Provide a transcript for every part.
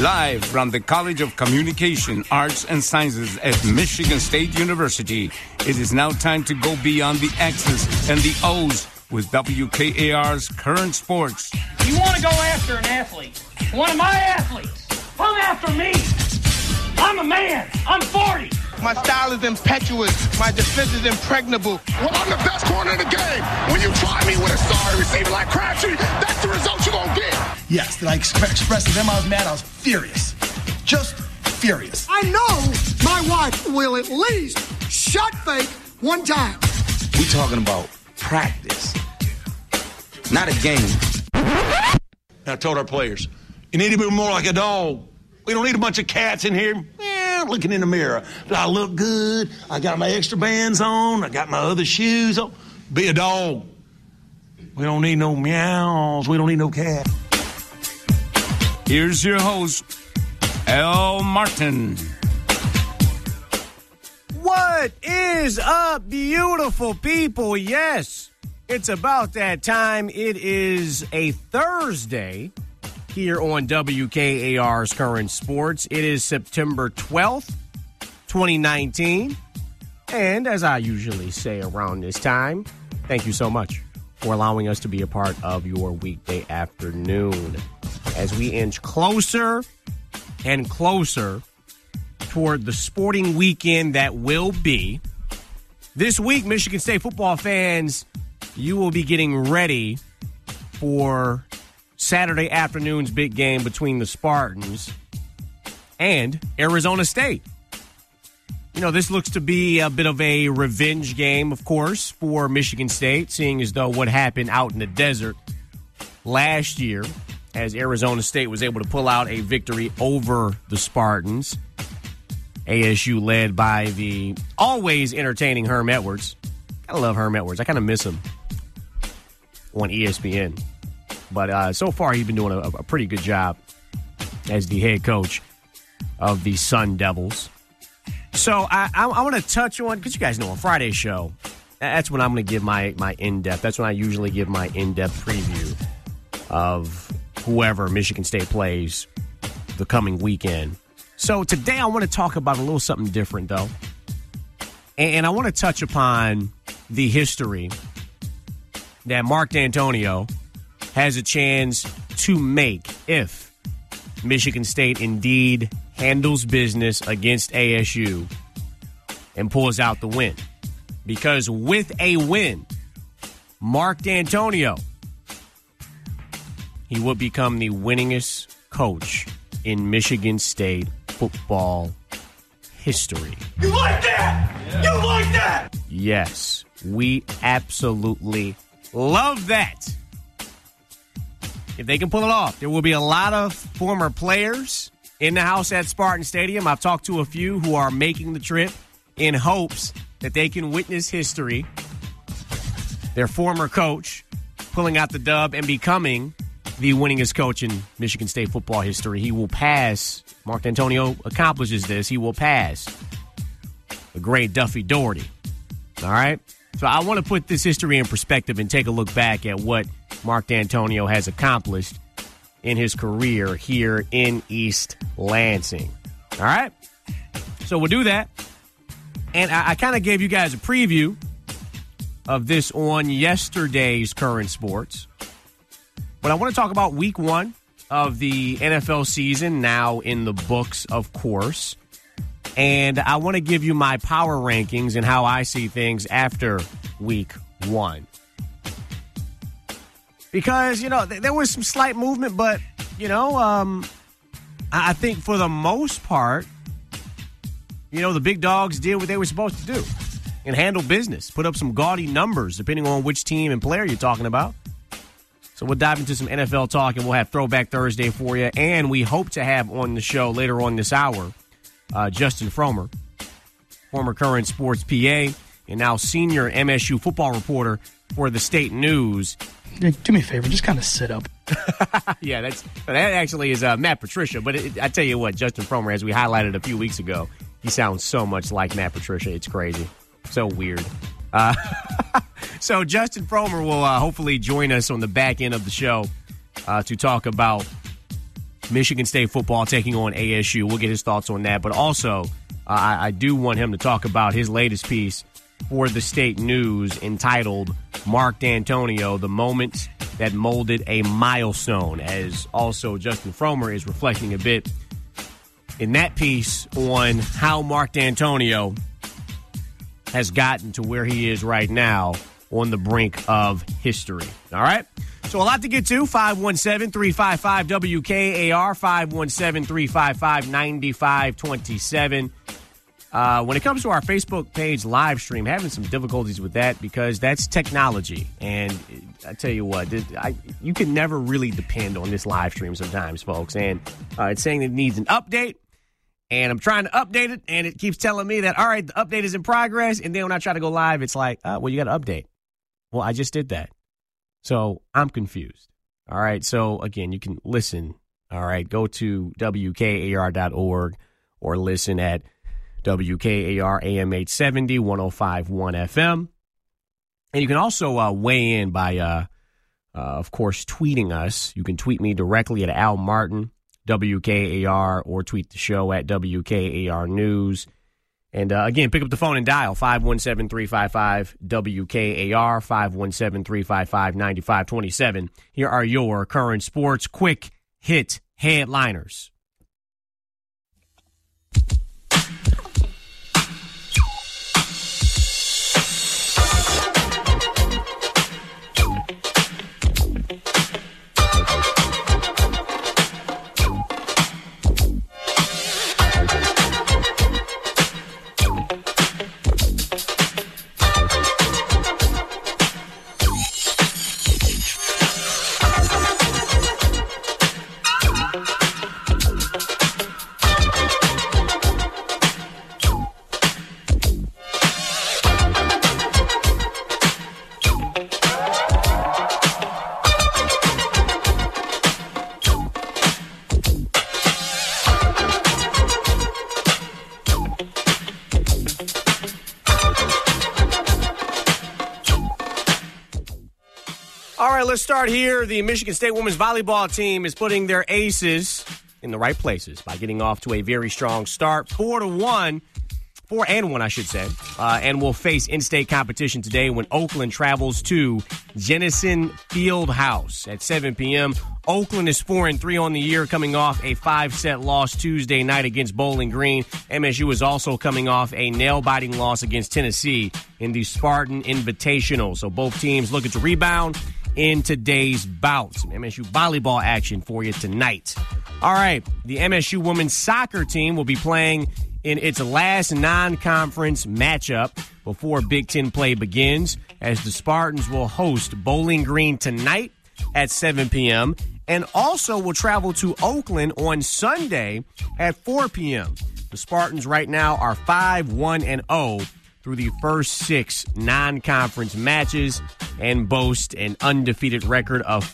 Live from the College of Communication, Arts, and Sciences at Michigan State University, it is now time to go beyond the X's and the O's with WKAR's Current Sports. You want to go after an athlete, one of my athletes, come after me. I'm a man. I'm 40. My style is impetuous. My defense is impregnable. Well, I'm the best corner in the game. When you try me with a sorry receiver like Crabtree, that's the result you're going to get. Yes, did I express to them I was mad? I was furious. Just furious. I know my wife will at least shut fake one time. We talking about practice, not a game. I told our players, you need to be more like a dog. We don't need a bunch of cats in here looking in the mirror. Do I look good? I got my extra bands on. I got my other shoes on. Be a dog. We don't need no meows. We don't need no cat. Here's your host, Al Martin. What is up, beautiful people? Yes, it's about that time. It is a Thursday here on WKAR's Current Sports. It is September 12th, 2019. And as I usually say around this time, thank you so much for allowing us to be a part of your weekday afternoon as we inch closer and closer toward the sporting weekend that will be. This week, Michigan State football fans, you will be getting ready for Saturday afternoon's big game between the Spartans and Arizona State. You know, this looks to be a bit of a revenge game, of course, for Michigan State, seeing as though what happened out in the desert last year as Arizona State was able to pull out a victory over the Spartans. ASU led by the always entertaining Herm Edwards. I love Herm Edwards. I kind of miss him on ESPN. But so far, he's been doing a pretty good job as the head coach of the Sun Devils. So I want to touch on, because you guys know on Friday's show, that's when I'm going to give my in-depth. That's when I usually give my in-depth preview of whoever Michigan State plays the coming weekend. So today I want to talk about a little something different, though. And I want to touch upon the history that Mark D'Antonio has a chance to make if Michigan State indeed handles business against ASU and pulls out the win. Because with a win, Mark D'Antonio, he would become the winningest coach in Michigan State football history. You like that? Yeah. You like that? Yes, we absolutely love that. If they can pull it off, there will be a lot of former players in the house at Spartan Stadium. I've talked to a few who are making the trip in hopes that they can witness history. Their former coach pulling out the dub and becoming the winningest coach in Michigan State football history. He will pass. Mark D'Antonio accomplishes this. He will pass the great Duffy Daugherty. All right? So I want to put this history in perspective and take a look back at what Mark D'Antonio has accomplished in his career here in East Lansing. All right? So we'll do that. And I kind of gave you guys a preview of this on yesterday's Current Sports. But I want to talk about week one of the NFL season, now in the books, of course. And I want to give you my power rankings and how I see things after week one. Because, you know, there was some slight movement, but, you know, I think for the most part, you know, the big dogs did what they were supposed to do and handle business, put up some gaudy numbers, depending on which team and player you're talking about. So we'll dive into some NFL talk, and we'll have Throwback Thursday for you. And we hope to have on the show later on this hour Justin Fromer, former Current Sports PA, and now senior MSU football reporter for the State News. Do me a favor, just kind of sit up. Yeah, that actually is Matt Patricia. But I tell you what, Justin Fromer, as we highlighted a few weeks ago, he sounds so much like Matt Patricia. It's crazy. So weird. So Justin Fromer will hopefully join us on the back end of the show to talk about Michigan State football taking on ASU. We'll get his thoughts on that. But also, I do want him to talk about his latest piece for the State News entitled Mark D'Antonio, the moment that molded a milestone, as also Justin Fromer is reflecting a bit in that piece on how Mark D'Antonio has gotten to where he is right now on the brink of history. All right? So a lot to get to. 517-355-WKAR, 517-355-9527. When it comes to our Facebook page live stream, having some difficulties with that because that's technology. And I tell you what, you can never really depend on this live stream sometimes, folks. And it's saying it needs an update. And I'm trying to update it, and it keeps telling me that, all right, the update is in progress. And then when I try to go live, it's like, well, you got to update. Well, I just did that. So I'm confused. All right. So, again, you can listen. All right. Go to WKAR.org or listen at WKAR AM 870, 105.1 FM. And you can also weigh in by, of course, tweeting us. You can tweet me directly at Al Martin, WKAR, or tweet the show at WKAR News. And, again, pick up the phone and dial 517-355-WKAR, 517-355-9527. Here are your current sports quick hit headliners. Let's start here. The Michigan State women's volleyball team is putting their aces in the right places by getting off to a very strong start, 4-1, I should say, and will face in-state competition today when Oakland travels to Jenison Fieldhouse at 7 p.m. Oakland is 4-3 on the year, coming off a 5-set loss Tuesday night against Bowling Green. MSU is also coming off a nail-biting loss against Tennessee in the Spartan Invitational. So both teams looking to rebound in today's bout. Some MSU volleyball action for you tonight. All right, the MSU women's soccer team will be playing in its last non-conference matchup before Big Ten play begins, as the Spartans will host Bowling Green tonight at 7 p.m. and also will travel to Oakland on Sunday at 4 p.m. The Spartans right now are 5-1-0 through the first 6 non-conference matches and boast an undefeated record of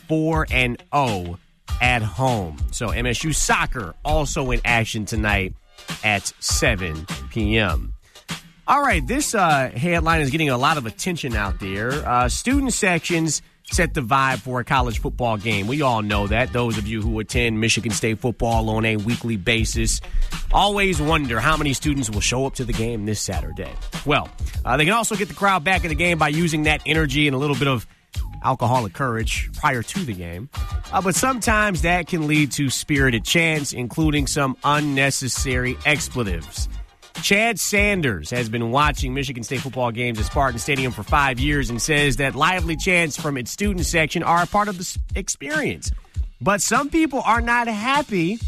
4-0 at home. So MSU soccer also in action tonight at 7 p.m. All right, this headline is getting a lot of attention out there. Student sections set the vibe for a college football game. We all know that. Those of you who attend Michigan State football on a weekly basis always wonder how many students will show up to the game this Saturday. Well, they can also get the crowd back in the game by using that energy and a little bit of alcoholic courage prior to the game. But sometimes that can lead to spirited chants, including some unnecessary expletives. Chad Sanders has been watching Michigan State football games at Spartan Stadium for 5 years and says that lively chants from its student section are a part of the experience. But some people are not happy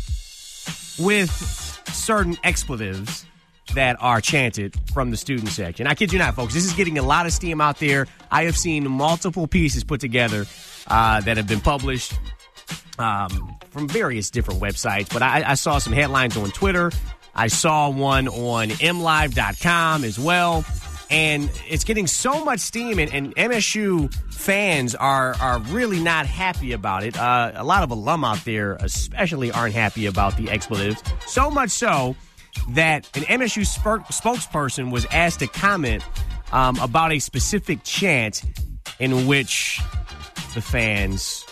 with certain expletives that are chanted from the student section. I kid you not, folks. This is getting a lot of steam out there. I have seen multiple pieces put together that have been published from various different websites. But I saw some headlines on Twitter. I saw one on MLive.com as well. And it's getting so much steam, and MSU fans are really not happy about it. A lot of alum out there especially aren't happy about the expletives. So much so that an MSU spokesperson was asked to comment about a specific chant in which the fans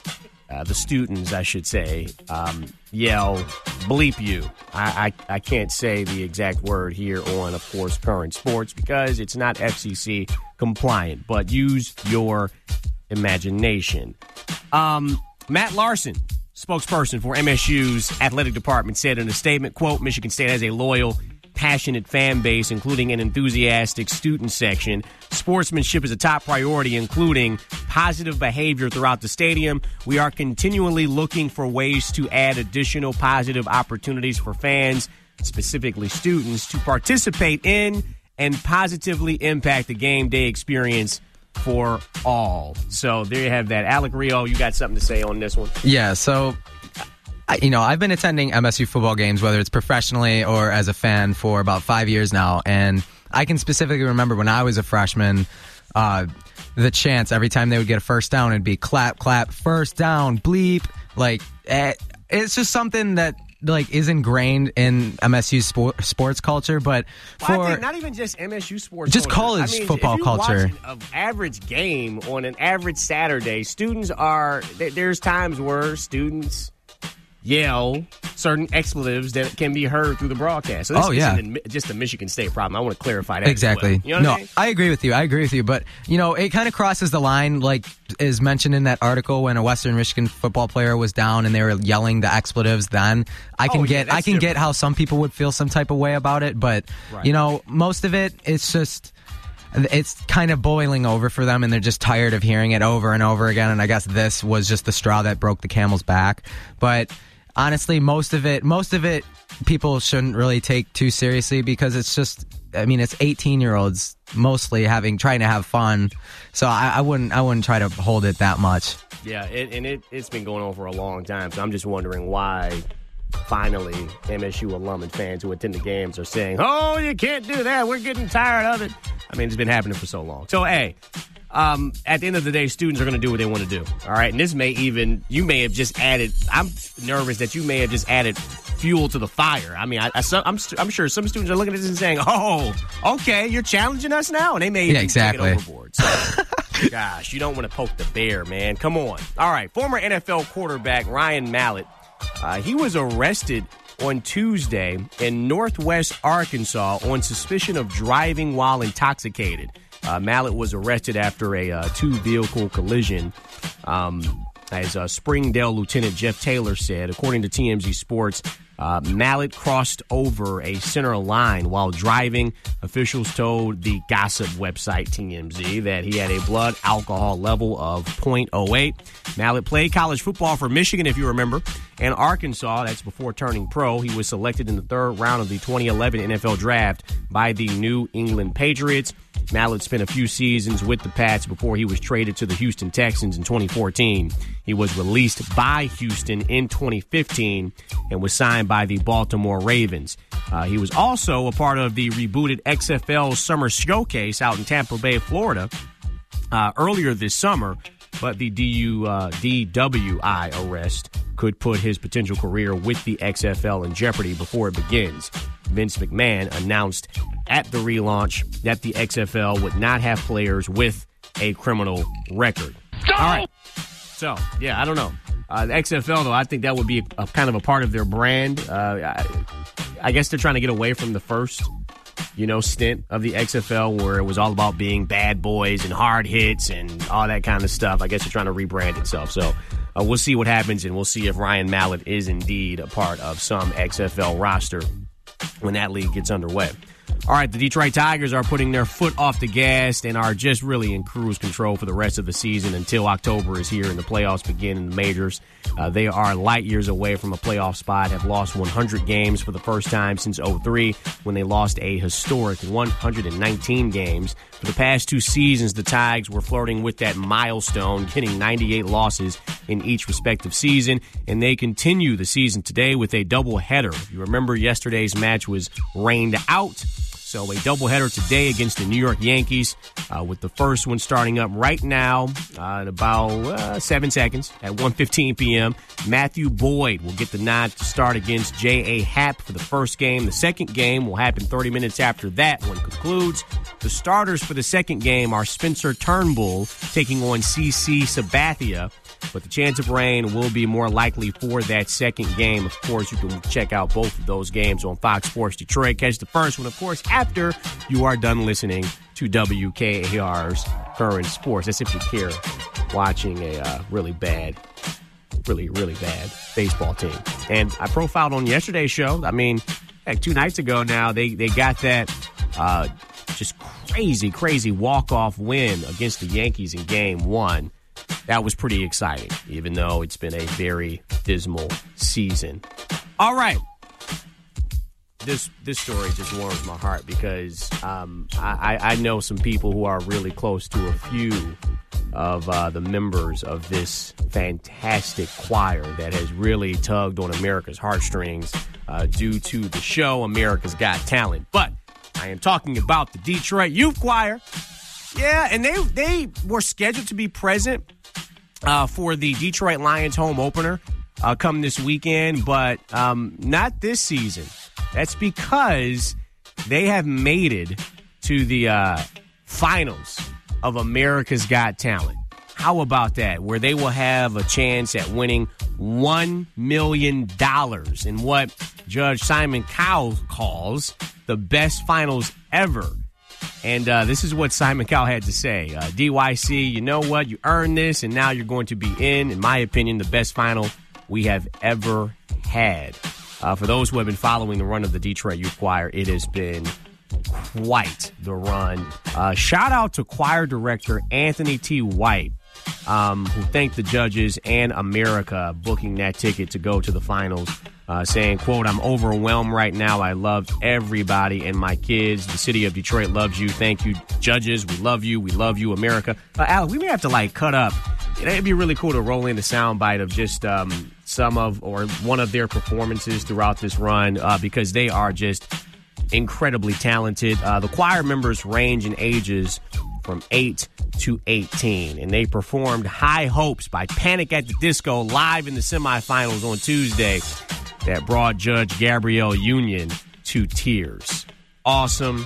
the students, I should say, yell, bleep you. I can't say the exact word here on, of course, Current Sports because it's not FCC compliant, but use your imagination. Matt Larson, spokesperson for MSU's athletic department, said in a statement, quote, Michigan State has a loyal, passionate fan base, including an enthusiastic student section. Sportsmanship is a top priority, including positive behavior throughout the stadium. We are continually looking for ways to add additional positive opportunities for fans, specifically students, to participate in and positively impact the game day experience for all. So there you have that. Alec Rio, you got something to say on this one? Yeah, so I've been attending MSU football games, whether it's professionally or as a fan, for about 5 years now. And I can specifically remember when I was a freshman, the chants every time they would get a first down, it'd be clap, clap, first down, bleep. Like, it's just something that is ingrained in MSU sports culture, but I think not even just MSU sports just culture. college football if you culture. Watch an average game on an average Saturday, there's times where students yell certain expletives that can be heard through the broadcast. So this isn't just a Michigan State problem. I want to clarify that. Exactly. As well. You know what I mean? I agree with you. But, it kind of crosses the line, like is mentioned in that article, when a Western Michigan football player was down and they were yelling the expletives then. I can get how some people would feel some type of way about it. But, most of it, it's kind of boiling over for them, and they're just tired of hearing it over and over again. And I guess this was just the straw that broke the camel's back. But honestly, most of it, people shouldn't really take too seriously because it's just, it's 18-year-olds mostly trying to have fun. So I wouldn't try to hold it that much. Yeah, it's been going on for a long time. So I'm just wondering why finally MSU alum and fans who attend the games are saying, "Oh, you can't do that. We're getting tired of it." It's been happening for so long. So, hey. At the end of the day, students are going to do what they want to do. All right. And this you may have just added, I'm nervous that you may have just added fuel to the fire. I'm sure some students are looking at this and saying, oh, okay, you're challenging us now. And they may take it overboard. So, gosh, you don't want to poke the bear, man. Come on. All right. Former NFL quarterback Ryan Mallett, he was arrested on Tuesday in Northwest Arkansas on suspicion of driving while intoxicated. Mallett was arrested after a two-vehicle collision, as Springdale Lieutenant Jeff Taylor said. According to TMZ Sports, Mallett crossed over a center line while driving. Officials told the gossip website TMZ that he had a blood alcohol level of 0.08. Mallett played college football for Michigan, if you remember, and Arkansas. That's before turning pro. He was selected in the third round of the 2011 NFL Draft by the New England Patriots. Mallett spent a few seasons with the Pats before he was traded to the Houston Texans in 2014. He was released by Houston in 2015 and was signed by the Baltimore Ravens. He was also a part of the rebooted XFL Summer Showcase out in Tampa Bay, Florida, earlier this summer, but the DWI arrest could put his potential career with the XFL in jeopardy before it begins. Vince McMahon announced at the relaunch that the XFL would not have players with a criminal record. All right. So, I don't know. The XFL, though, I think that would be a kind of a part of their brand. I guess they're trying to get away from the first, stint of the XFL where it was all about being bad boys and hard hits and all that kind of stuff. I guess they're trying to rebrand itself. So we'll see what happens, and we'll see if Ryan Mallett is indeed a part of some XFL roster when that league gets underway. All right, the Detroit Tigers are putting their foot off the gas and are just really in cruise control for the rest of the season until October is here and the playoffs begin in the majors. They are light years away from a playoff spot, have lost 100 games for the first time since 2003 when they lost a historic 119 games. For the past two seasons, the Tigers were flirting with that milestone, getting 98 losses in each respective season, and they continue the season today with a doubleheader. If you remember, yesterday's match was rained out. So a doubleheader today against the New York Yankees, with the first one starting up right now in about 7 seconds at 1:15 p.m. Matthew Boyd will get the nod to start against J.A. Happ for the first game. The second game will happen 30 minutes after that one concludes. The starters for the second game are Spencer Turnbull taking on C.C. Sabathia. but the chance of rain will be more likely for that second game. Of course, you can check out both of those games on Fox Sports Detroit. Catch the first one, of course, after you are done listening to WKAR's Current Sports. That's if you care watching a really bad baseball team. And I profiled on yesterday's show. I mean, heck, 2 nights ago now, they got that just crazy walk-off win against the Yankees in Game 1. That was pretty exciting, even though it's been a very dismal season. All right. This story just warms my heart because I know some people who are really close to a few of the members of this fantastic choir that has really tugged on America's heartstrings due to the show America's Got Talent. But I am talking about the Detroit Youth Choir. Yeah, and they were scheduled to be present for the Detroit Lions home opener come this weekend, but not this season. That's because they have made it to the finals of America's Got Talent. How about that? Where they will have a chance at winning $1 million in what Judge Simon Cowell calls the best finals ever. And this is what Simon Cowell had to say. DYC, you know what? You earned this, and now you're going to be in my opinion, the best final we have ever had. For those who have been following the run of the Detroit Youth Choir, it has been quite the run. Shout out to choir director Anthony T. White, who thanked the judges and America booking that ticket to go to the finals, saying, quote, "I'm overwhelmed right now. I loved everybody and my kids. The city of Detroit loves you. Thank you, judges. We love you. We love you, America." Alex, we may have to cut up. It'd be really cool to roll in the soundbite of just some of or one of their performances throughout this run because they are just incredibly talented. The choir members range in ages from 8 to 18, and they performed High Hopes by Panic at the Disco live in the semifinals on Tuesday that brought Judge Gabrielle Union to tears. Awesome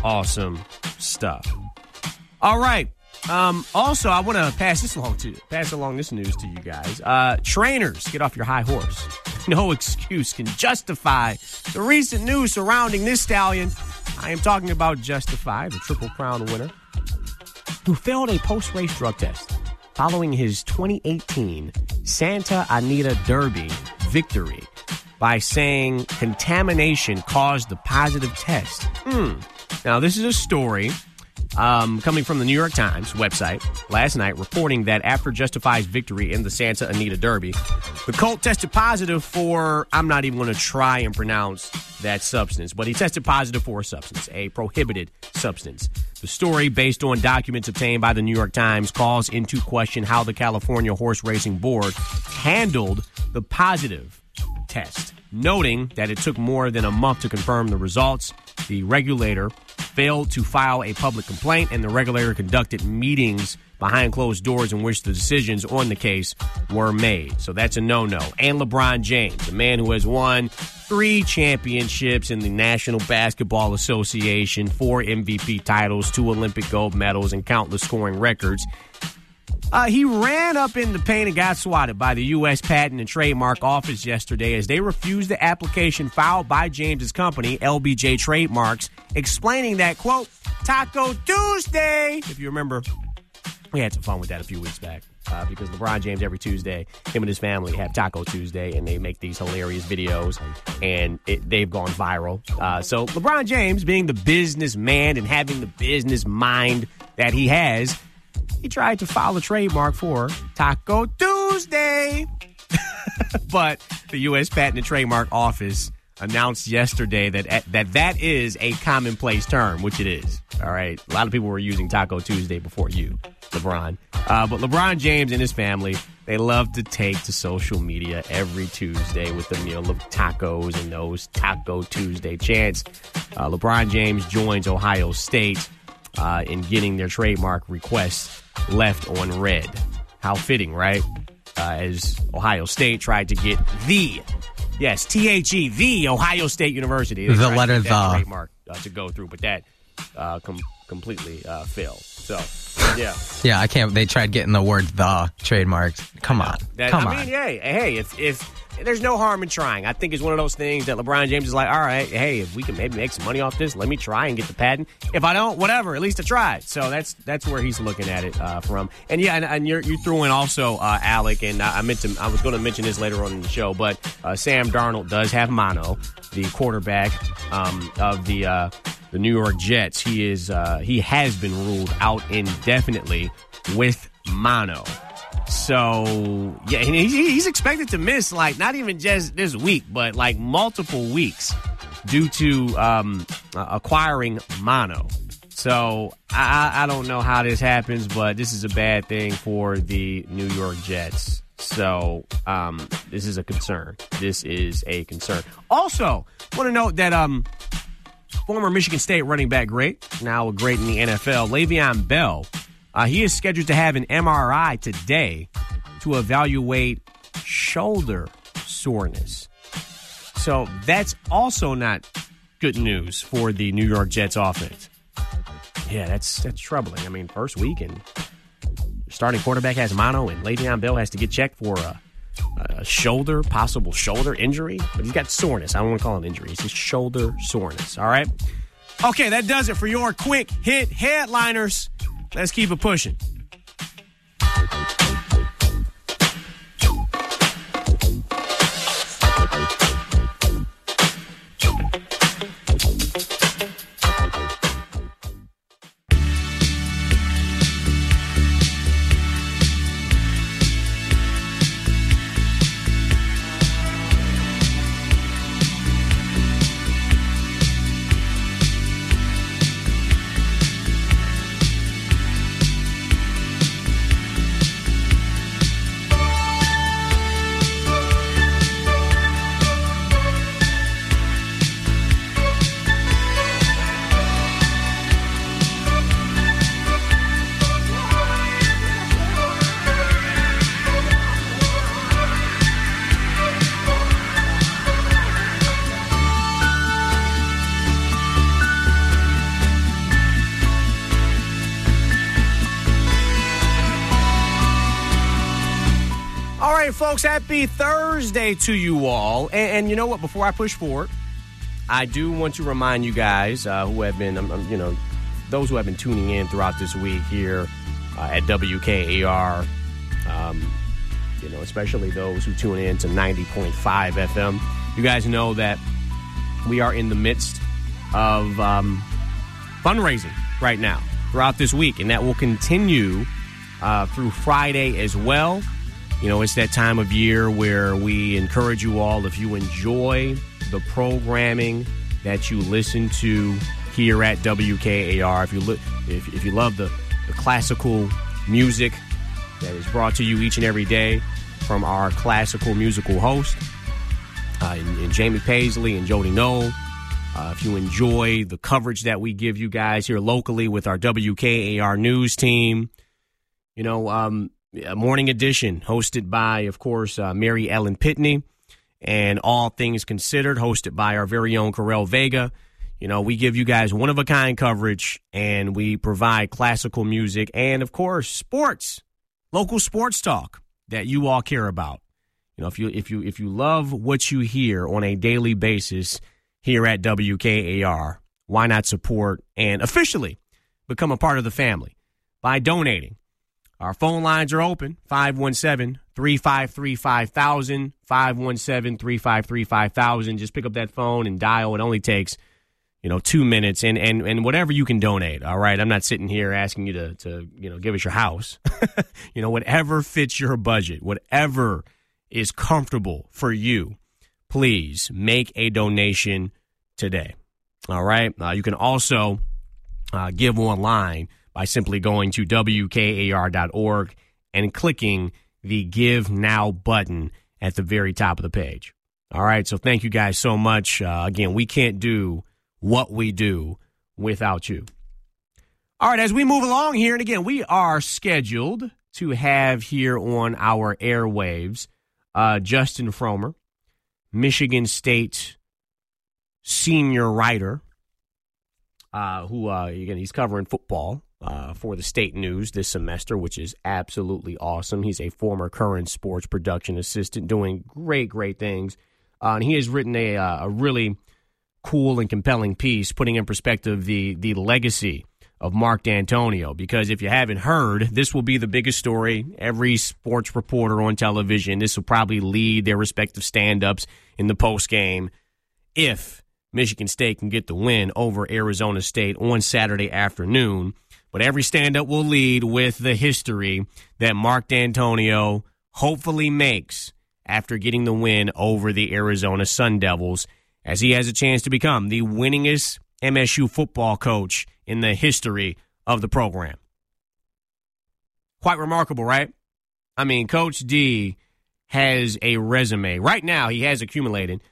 stuff. All right. Also, I want to pass along this news to you guys. Trainers, get off your high horse. No excuse can justify the recent news surrounding this stallion. I am talking about Justify, the Triple Crown winner, who failed a post-race drug test following his 2018 Santa Anita Derby victory by saying contamination caused the positive test. Now, this is a story coming from the New York Times website last night, reporting that after Justify's victory in the Santa Anita Derby, the colt tested positive for, I'm not even going to try and pronounce that substance, but he tested positive for a substance, a prohibited substance. The story, based on documents obtained by the New York Times, calls into question how the California Horse Racing Board handled the positive test, noting that it took more than a month to confirm the results. The regulator failed to file a public complaint, and the regulator conducted meetings behind closed doors in which the decisions on the case were made. So that's a no-no. And LeBron James, a man who has won 3 championships in the National Basketball Association, 4 MVP titles, 2 Olympic gold medals, and countless scoring records, he ran up in the paint and got swatted by the U.S. Patent and Trademark Office yesterday as they refused the application filed by James's company, LBJ Trademarks, explaining that, quote, Taco Tuesday. If you remember, we had some fun with that a few weeks back because LeBron James, every Tuesday, him and his family have Taco Tuesday, and they make these hilarious videos, and they've gone viral. So LeBron James, being the businessman and having the business mind that he has, he tried to file a trademark for Taco Tuesday. But the U.S. Patent and Trademark Office announced yesterday that is a commonplace term, which it is. All right. A lot of people were using Taco Tuesday before you, LeBron. But LeBron James and his family, they love to take to social media every Tuesday with a meal of tacos and those Taco Tuesday chants. LeBron James joins Ohio State in getting their trademark requests left on red. How fitting, right? As Ohio State tried to get THE, the Ohio State University. The letter the trademark to go through, but that completely failed. So, yeah. Yeah, I can't. They tried getting the word "the" trademarked. Come on. Come on. I mean, hey, if there's no harm in trying. I think it's one of those things that LeBron James is like, all right, hey, if we can maybe make some money off this, let me try and get the patent. If I don't, whatever, at least I tried. So that's where he's looking at it from. And yeah, and you threw in also Alec, and I was going to mention this later on in the show, but Sam Darnold does have mono, the quarterback of the New York Jets. He has been ruled out indefinitely with mono. So, yeah, and he's expected to miss, like, not even just this week, but, like, multiple weeks due to acquiring mono. So, I don't know how this happens, but this is a bad thing for the New York Jets. So, this is a concern. This is a concern. Also, want to note that former Michigan State running back great, now a great in the NFL, Le'Veon Bell, he is scheduled to have an MRI today to evaluate shoulder soreness. So that's also not good news for the New York Jets offense. Yeah, that's troubling. I mean, first week and starting quarterback has mono, and Le'Veon Bell has to get checked for a possible shoulder injury. But he's got soreness. I don't want to call it injury. It's just shoulder soreness. All right? Okay, that does it for your quick hit headliners. Let's keep it pushing. Folks, happy Thursday to you all. And you know what? Before I push forward, I do want to remind you guys who have been, those who have been tuning in throughout this week here at WKAR, especially those who tune in to 90.5 FM. You guys know that we are in the midst of fundraising right now throughout this week, and that will continue through Friday as well. You know, it's that time of year where we encourage you all, if you enjoy the programming that you listen to here at WKAR, if you love the classical music that is brought to you each and every day from our classical musical host, and Jamie Paisley and Jody Knoll, if you enjoy the coverage that we give you guys here locally with our WKAR news team, Morning Edition, hosted by, of course, Mary Ellen Pitney, and All Things Considered, hosted by our very own Corel Vega. We give you guys one-of-a-kind coverage, and we provide classical music and, of course, sports, local sports talk that you all care about. If you love what you hear on a daily basis here at WKAR, why not support and officially become a part of the family by donating? Our phone lines are open, 517-353-5000, 517-353-5000. Just pick up that phone and dial. It only takes, 2 minutes, and whatever you can donate, all right? I'm not sitting here asking you to give us your house. Whatever fits your budget, whatever is comfortable for you, please make a donation today, all right? You can also give online by simply going to WKAR.org and clicking the Give Now button at the very top of the page. All right, so thank you guys so much. Again, we can't do what we do without you. All right, as we move along here, and again, we are scheduled to have here on our airwaves Justin Fromer, Michigan State senior writer, again, he's covering football for the State News this semester, which is absolutely awesome. He's a former Current Sports production assistant doing great things. And he has written a really cool and compelling piece putting in perspective the legacy of Mark D'Antonio, because if you haven't heard, this will be the biggest story. Every sports reporter on television, this will probably lead their respective stand-ups in the postgame if Michigan State can get the win over Arizona State on Saturday afternoon. But every stand-up will lead with the history that Mark D'Antonio hopefully makes after getting the win over the Arizona Sun Devils, as he has a chance to become the winningest MSU football coach in the history of the program. Quite remarkable, right? I mean, Coach D has a resume. Right now, he has accumulated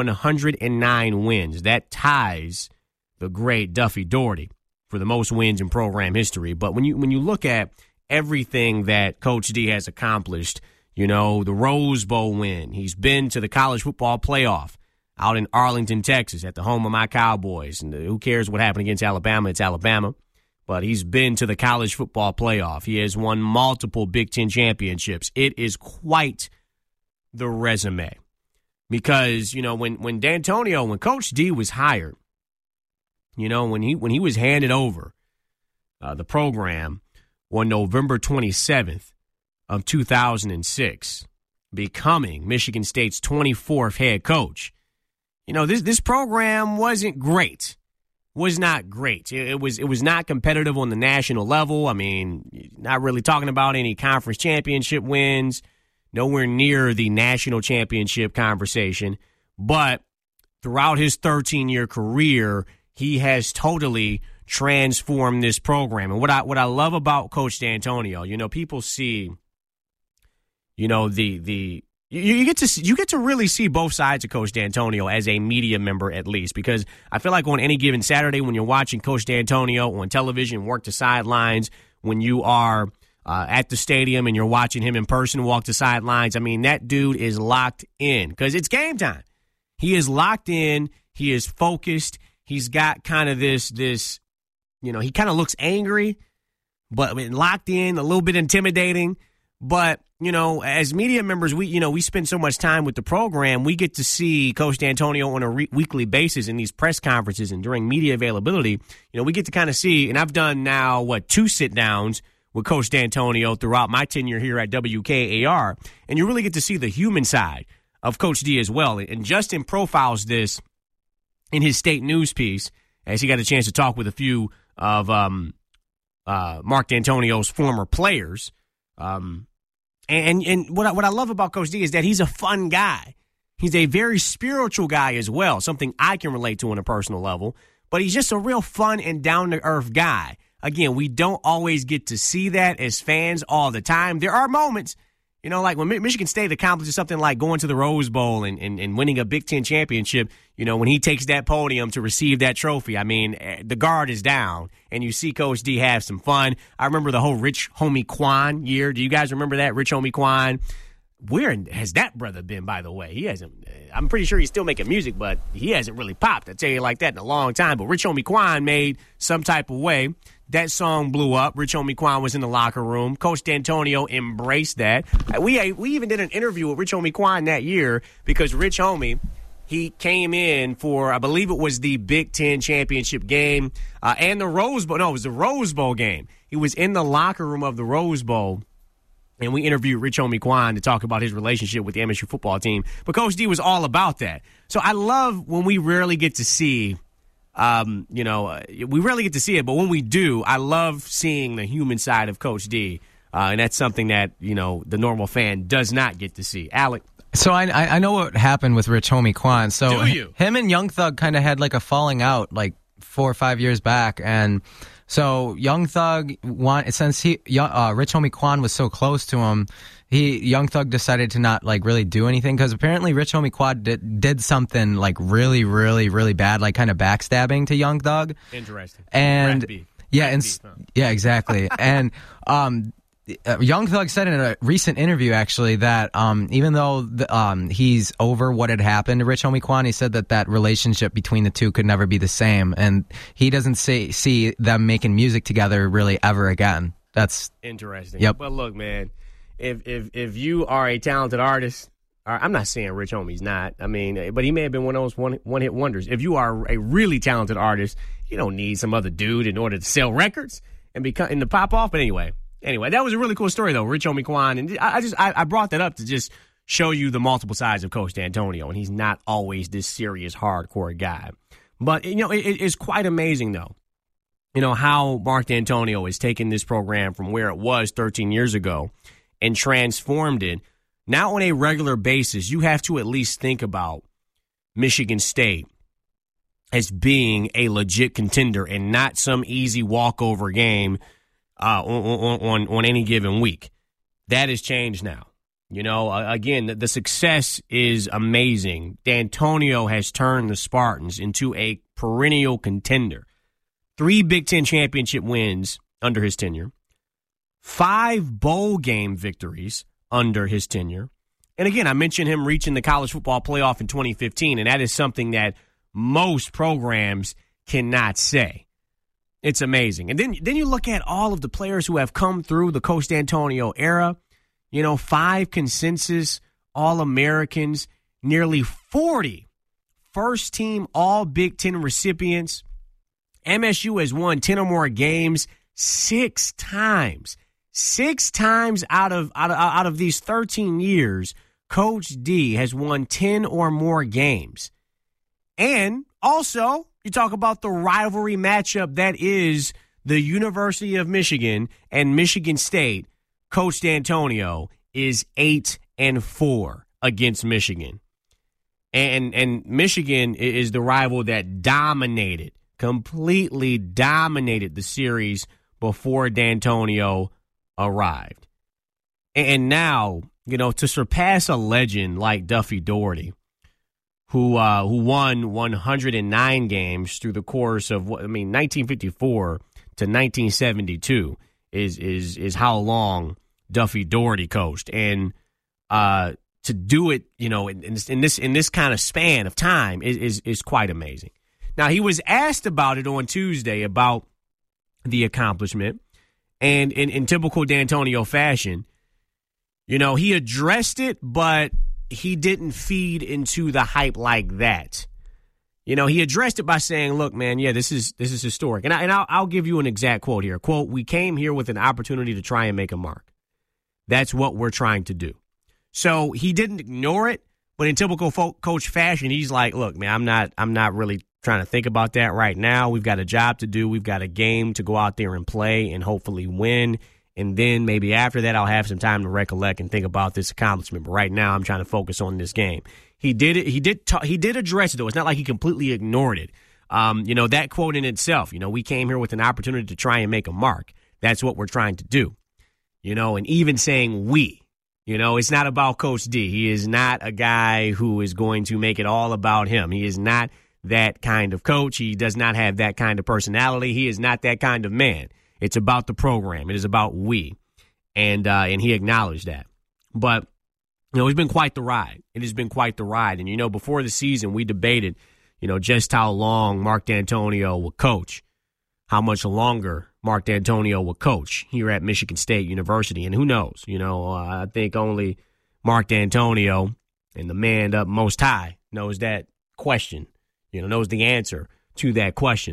109 wins. That ties the great Duffy Daugherty for the most wins in program history. But when you look at everything that Coach D has accomplished, you know, the Rose Bowl win, he's been to the college football playoff out in Arlington, Texas, at the home of my Cowboys. And who cares what happened against Alabama? It's Alabama. But he's been to the college football playoff. He has won multiple Big Ten championships. It is quite the resume. Because, you know, when D'Antonio, when Coach D was hired, you know, when he was handed over the program on November 27th of 2006, becoming Michigan State's 24th head coach, you know, this program wasn't great. Was not great. It was not competitive on the national level. I mean, not really talking about any conference championship wins, nowhere near the national championship conversation. But throughout his 13-year career, he has totally transformed this program. And what I love about Coach D'Antonio, you know, people see, you know, you get to really see both sides of Coach D'Antonio as a media member, at least, because I feel like on any given Saturday when you're watching Coach D'Antonio on television work the sidelines, when you are at the stadium and you're watching him in person walk the sidelines, I mean, that dude is locked in because it's game time. He is locked in. He is focused. He's got kind of this, you know, he kind of looks angry, but locked in, a little bit intimidating. But, you know, as media members, we spend so much time with the program. We get to see Coach D'Antonio on a weekly basis in these press conferences and during media availability. You know, we get to kind of see, and I've done now, 2 sit-downs with Coach D'Antonio throughout my tenure here at WKAR, and you really get to see the human side of Coach D as well. And Justin profiles this in his State News piece as he got a chance to talk with a few of Mark D'Antonio's former players. And what I love about Coach D is that he's a fun guy. He's a very spiritual guy as well, something I can relate to on a personal level. But he's just a real fun and down-to-earth guy. Again, we don't always get to see that as fans all the time. There are moments, you know, like when Michigan State accomplishes something like going to the Rose Bowl and winning a Big Ten championship, you know, when he takes that podium to receive that trophy, I mean, the guard is down, and you see Coach D have some fun. I remember the whole Rich Homie Quan year. Do you guys remember that? Rich Homie Quan. Where has that brother been, by the way? He hasn't. I'm pretty sure he's still making music, but he hasn't really popped, I'll tell you like that, in a long time. But Rich Homie Quan made some type of way. That song blew up. Rich Homie Quan was in the locker room. Coach D'Antonio embraced that. We even did an interview with Rich Homie Quan that year because Rich Homie, he came in for, I believe it was the Big Ten championship game and the Rose Bowl. No, it was the Rose Bowl game. He was in the locker room of the Rose Bowl. And we interviewed Rich Homie Quan to talk about his relationship with the MSU football team. But Coach D was all about that. So I love when we rarely get to see, we rarely get to see it. But when we do, I love seeing the human side of Coach D. And that's something that, you know, the normal fan does not get to see. Alec? So I know what happened with Rich Homie Quan. So do you? Him and Young Thug kind of had like a falling out like 4 or 5 years back. And so Young Thug, since Rich Homie Quan was so close to him, Young Thug decided to not like really do anything because apparently Rich Homie Quan did something like really, really, really bad, like kind of backstabbing to Young Thug. Interesting. And yeah, beef, huh? yeah, exactly. And Young Thug said in a recent interview, actually, that even though he's over what had happened to Rich Homie Quan, he said that relationship between the two could never be the same, and he doesn't see them making music together really ever again. That's interesting. Yep. Well, look, man, if you are a talented artist, I'm not saying Rich Homie's not. I mean, but he may have been one of those one-hit wonders. If you are a really talented artist, you don't need some other dude in order to sell records and to pop off. But anyway, that was a really cool story, though, Rich Homie Quan. And I brought that up to just show you the multiple sides of Coach D'Antonio, and he's not always this serious, hardcore guy. But, it's quite amazing, though, how Mark D'Antonio has taken this program from where it was 13 years ago and transformed it. Now on a regular basis, you have to at least think about Michigan State as being a legit contender and not some easy walkover game on any given week. That has changed now. Again, the success is amazing. D'Antonio has turned the Spartans into a perennial contender. 3 Big Ten championship wins under his tenure. 5 bowl game victories under his tenure. And again, I mentioned him reaching the college football playoff in 2015, and that is something that most programs cannot say. It's amazing. And then you look at all of the players who have come through the Coach D'Antonio era, 5 consensus All-Americans, nearly 40 first-team All-Big Ten recipients. MSU has won 10 or more games 6 times. 6 times out of these 13 years, Coach D has won 10 or more games. And also, you talk about the rivalry matchup that is the University of Michigan and Michigan State. Coach D'Antonio is 8-4 against Michigan. And Michigan is the rival that completely dominated the series before D'Antonio arrived. And now, to surpass a legend like Duffy Daugherty, who won 109 games through the course of 1954 to 1972 is how long Duffy Daugherty coached, and to do it, in this kind of span of time is quite amazing. Now, he was asked about it on Tuesday about the accomplishment. And in typical D'Antonio fashion, he addressed it, but he didn't feed into the hype like that. He addressed it by saying, look, man, yeah, this is historic. And I'll give you an exact quote here. Quote, "We came here with an opportunity to try and make a mark. That's what we're trying to do." So he didn't ignore it, but in typical coach fashion, he's like, look, man, I'm not really trying to think about that right now. We've got a job to do. We've got a game to go out there and play and hopefully win. And then maybe after that, I'll have some time to recollect and think about this accomplishment. But right now, I'm trying to focus on this game. He did it. He did address it, though. It's not like he completely ignored it. That quote in itself, we came here with an opportunity to try and make a mark. That's what we're trying to do. And even saying we, it's not about Coach D. He is not a guy who is going to make it all about him. He is not that kind of coach. He does not have that kind of personality. He is not that kind of man. It's about the program. It is about we. And he acknowledged that. But, it's been quite the ride. It has been quite the ride. And, before the season, we debated, just how long Mark D'Antonio would coach, how much longer Mark D'Antonio would coach here at Michigan State University. And who knows? I think only Mark D'Antonio and the man up most high knows that question. Knows the answer to that question.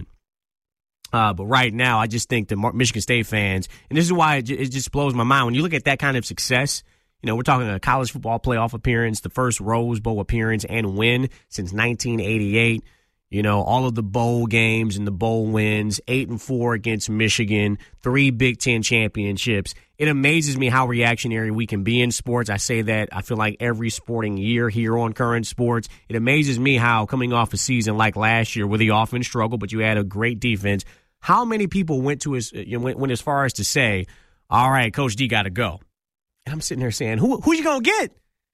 But right now, I just think the Michigan State fans, and this is why it just blows my mind. When you look at that kind of success, we're talking a college football playoff appearance, the first Rose Bowl appearance and win since 1988. All of the bowl games and the bowl wins, 8-4 against Michigan, 3 Big Ten championships. It amazes me how reactionary we can be in sports. I say that I feel like every sporting year here on Current Sports. It amazes me how coming off a season like last year where the offense struggled, but you had a great defense, how many people went as far as to say, all right, Coach D got to go. And I'm sitting there saying, who you going to get?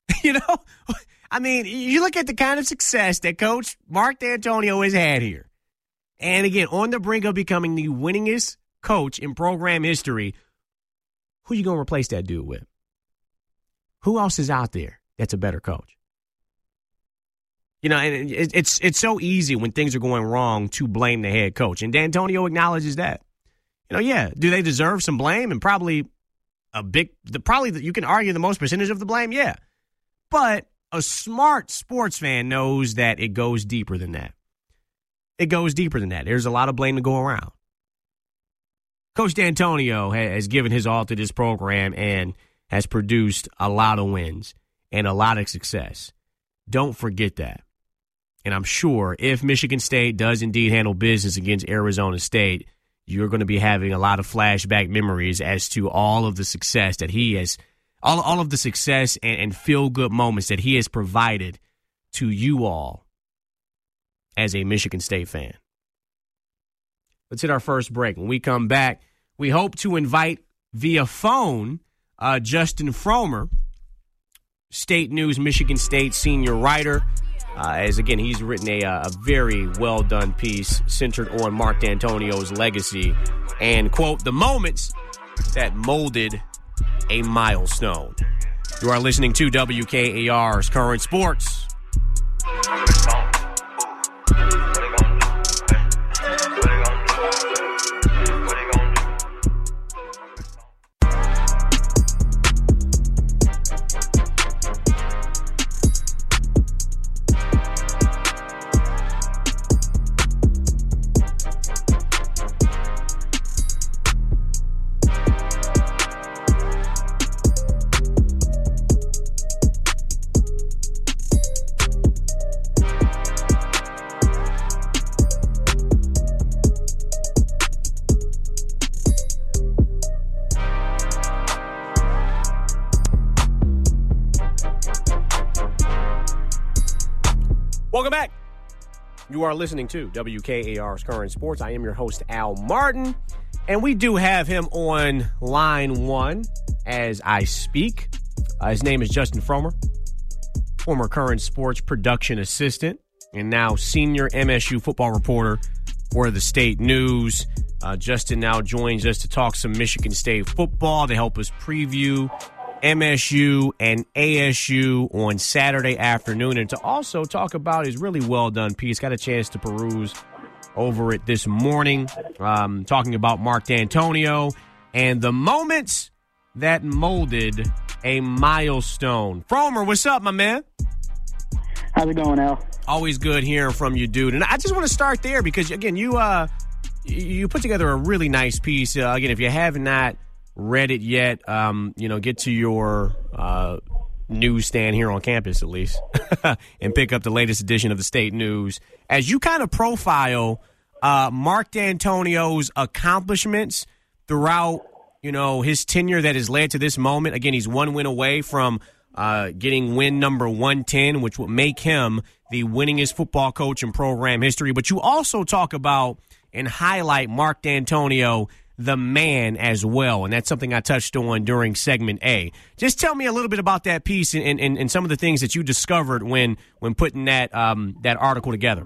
You look at the kind of success that Coach Mark D'Antonio has had here. And again, on the brink of becoming the winningest coach in program history, who you going to replace that dude with? Who else is out there that's a better coach? You know, and it's so easy when things are going wrong to blame the head coach. And D'Antonio acknowledges that. You know, yeah, do they deserve some blame? And probably you can argue the most percentage of the blame, yeah. But a smart sports fan knows that it goes deeper than that. It goes deeper than that. There's a lot of blame to go around. Coach D'Antonio has given his all to this program and has produced a lot of wins and a lot of success. Don't forget that. And I'm sure if Michigan State does indeed handle business against Arizona State, you're going to be having a lot of flashback memories as to all of the success that he has, all of the success and feel-good moments that he has provided to you all as a Michigan State fan. Let's hit our first break. When we come back, we hope to invite via phone Justin Frommer, State News Michigan State senior writer. As, again, he's written a very well-done piece centered on Mark D'Antonio's legacy and, quote, the moments that molded a milestone. You are listening to WKAR's Current Sports. Welcome back. You are listening to WKAR's Current Sports. I am your host, Al Martin, and we do have him on line one as I speak. His name is Justin Frommer, former Current Sports production assistant and now senior MSU football reporter for the State News. Justin now joins us to talk some Michigan State football to help us preview MSU and ASU on Saturday afternoon, and to also talk about his really well-done piece. Got a chance to peruse over it this morning, talking about Mark D'Antonio and the moments that molded a milestone. Frommer, what's up, my man? How's it going, Al? Always good hearing from you, dude. And I just want to start there because, again, you put together a really nice piece. Again, if you have not read it yet, get to your newsstand here on campus, at least, and pick up the latest edition of the State News. As you kind of profile Mark D'Antonio's accomplishments throughout, his tenure that has led to this moment. Again, he's one win away from getting win number 110, which would make him the winningest football coach in program history. But you also talk about and highlight Mark D'Antonio, the man, as well, and that's something I touched on during segment A. Just tell me a little bit about that piece and some of the things that you discovered when putting that article together.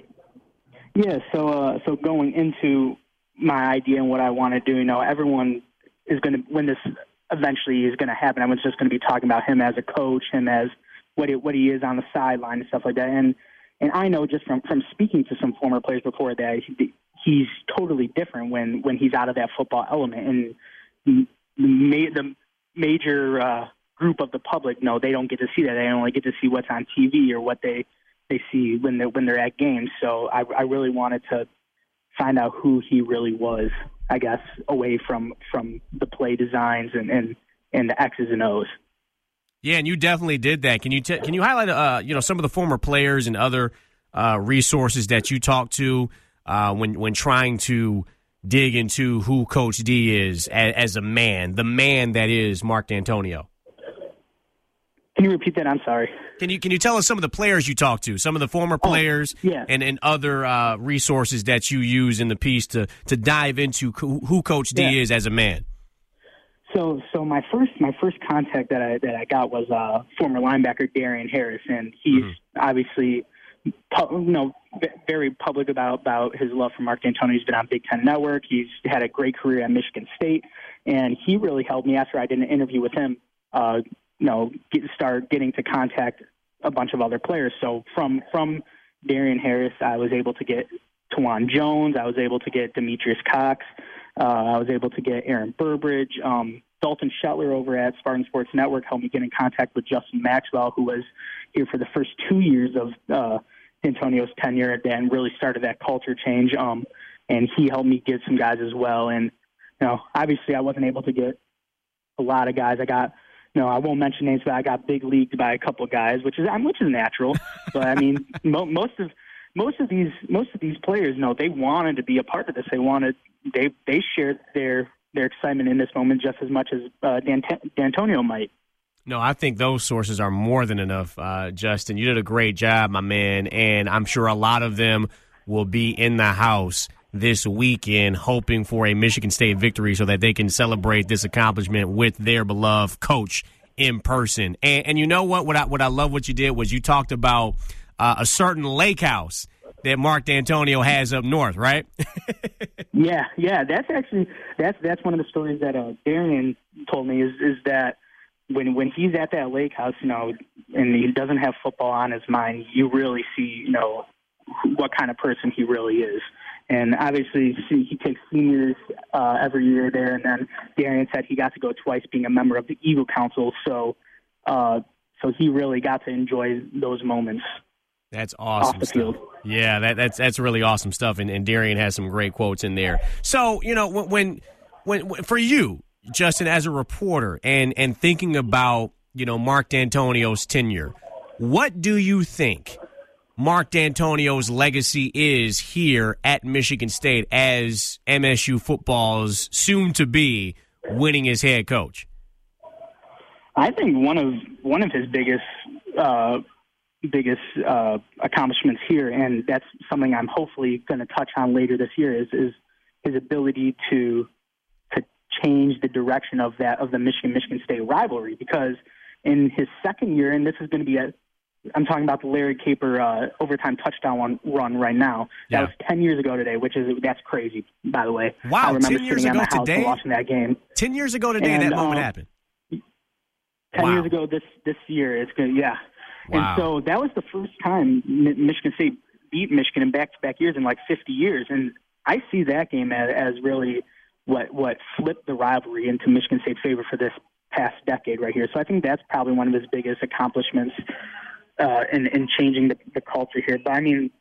Yeah, so going into my idea and what I want to do, everyone is going to, when this eventually is going to happen, everyone's just going to be talking about him as a coach, him as what he is on the sideline and stuff like that. And I know just from speaking to some former players before that, he's totally different when he's out of that football element. And the major group of the public, they don't get to see that. They only get to see what's on TV or what they see when they're at games. So I really wanted to find out who he really was, I guess, away from the play designs and the X's and O's. Yeah, and you definitely did that. Can you highlight some of the former players and other resources that you talked to when trying to dig into who Coach D is as a man, the man that is Mark D'Antonio? Can you repeat that? I'm sorry. Can you tell us some of the players you talked to, some of the former players, and other resources that you use in the piece to dive into who Coach D is as a man? So my first contact that I got was former linebacker Darian Harris, and he's obviously very public about his love for Mark D'Antonio. He's been on Big Ten Network. He's had a great career at Michigan State, and he really helped me after I did an interview with him. Start getting to contact a bunch of other players. So from Darian Harris, I was able to get Tawan Jones. I was able to get Demetrius Cox. I was able to get Aaron Burbridge. Dalton Shetler over at Spartan Sports Network helped me get in contact with Justin Maxwell, who was here for the first 2 years of Antonio's tenure and really started that culture change. And he helped me get some guys as well. And, obviously I wasn't able to get a lot of guys. I got, I won't mention names, but I got big leagued by a couple of guys, which is natural. But I mean, most of these players, they wanted to be a part of this. They shared their excitement in this moment just as much as D'Antonio might. No, I think those sources are more than enough, Justin. You did a great job, my man, and I'm sure a lot of them will be in the house this weekend hoping for a Michigan State victory so that they can celebrate this accomplishment with their beloved coach in person. And you know what? What I love what you did was you talked about a certain lake house that Mark D'Antonio has up north, right? Yeah. That's one of the stories that Darian told me is that when he's at that lake house, and he doesn't have football on his mind, you really see, what kind of person he really is. And obviously, he takes seniors every year there. And then Darian said he got to go twice, being a member of the Eagle Council. So he really got to enjoy those moments. That's awesome off the stuff. Field. Yeah, that's really awesome stuff. And Darian has some great quotes in there. So when for you, Justin, as a reporter, and thinking about Mark D'Antonio's tenure, what do you think Mark D'Antonio's legacy is here at Michigan State as MSU football's soon-to-be winningest head coach? I think one of his biggest accomplishments here, and that's something I'm hopefully going to touch on later this year, is his ability to change the direction of the Michigan State rivalry. Because in his second year, and this is going to be I'm talking about the Larry Caper overtime touchdown run right now. That was 10 years ago today, that's crazy, by the way. Wow, I remember 10 years sitting ago at my house today? watching that game. 10 years ago today, that moment happened. 10 years ago this year, it's good, yeah. Wow. And so that was the first time Michigan State beat Michigan in back-to-back years in like 50 years. And I see that game as really what flipped the rivalry into Michigan State's favor for this past decade right here. So I think that's probably one of his biggest accomplishments in changing the culture here. But I mean,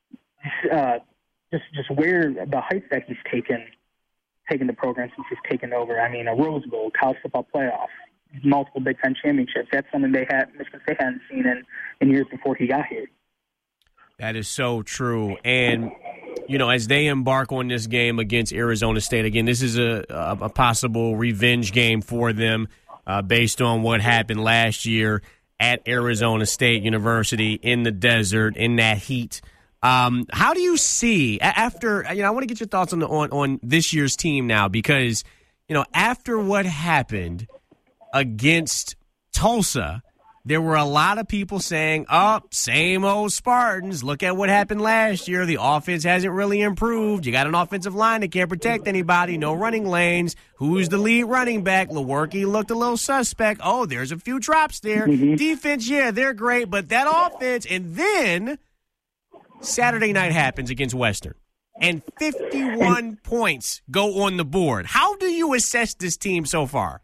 just where the heights that he's taken the program since he's taken over. I mean, a Rose Bowl, college football playoff, multiple Big Ten championships. That's something Michigan State hadn't seen in years before he got here. That is so true. And, as they embark on this game against Arizona State, again, this is a possible revenge game for them based on what happened last year at Arizona State University in the desert, in that heat. How do you see, after, I want to get your thoughts on this year's team now, because, after what happened against Tulsa, there were a lot of people saying, same old Spartans. Look at what happened last year. The offense hasn't really improved. You got an offensive line that can't protect anybody. No running lanes. Who's the lead running back? Lewerke looked a little suspect. Oh, there's a few drops there. Mm-hmm. Defense, yeah, they're great. But that offense, and then Saturday night happens against Western. And 51 points go on the board. How do you assess this team so far?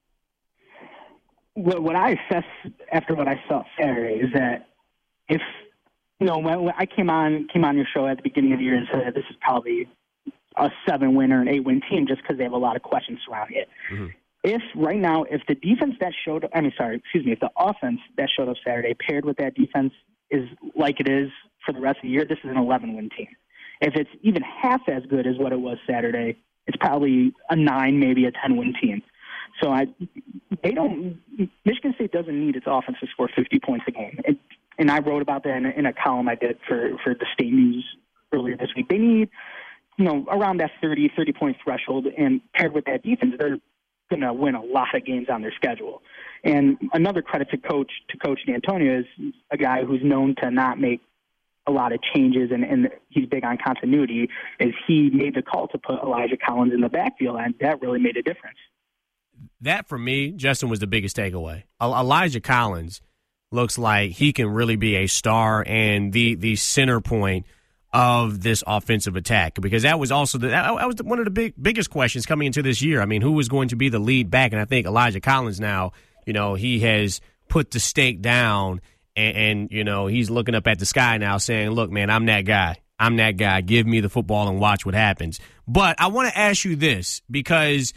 What I assess after what I saw Saturday is that if when I came on your show at the beginning of the year and said that this is probably a 7-win or an 8-win team just because they have a lot of questions surrounding it. Mm-hmm. If the defense that showed up, if the offense that showed up Saturday paired with that defense is like it is for the rest of the year, this is an 11-win team. If it's even half as good as what it was Saturday, it's probably a 9, maybe a 10-win team. So Michigan State doesn't need its offense to score 50 points a game. And I wrote about that in a column I did for the State News earlier this week. They need, around that 30-point threshold, and paired with that defense, they're going to win a lot of games on their schedule. And another credit to Coach D'Antonio is a guy who's known to not make a lot of changes and he's big on continuity, is he made the call to put Elijah Collins in the backfield, and that really made a difference. That, for me, Justin, was the biggest takeaway. Elijah Collins looks like he can really be a star and the center point of this offensive attack, because that was also one of the biggest questions coming into this year. I mean, who was going to be the lead back? And I think Elijah Collins now, he has put the stake down and he's looking up at the sky now saying, look, man, I'm that guy. Give me the football and watch what happens. But I want to ask you this, because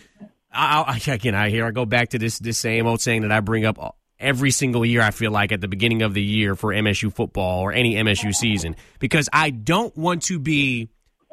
I go back to this same old saying that I bring up every single year, I feel like, at the beginning of the year for MSU football or any MSU season, because I don't want to be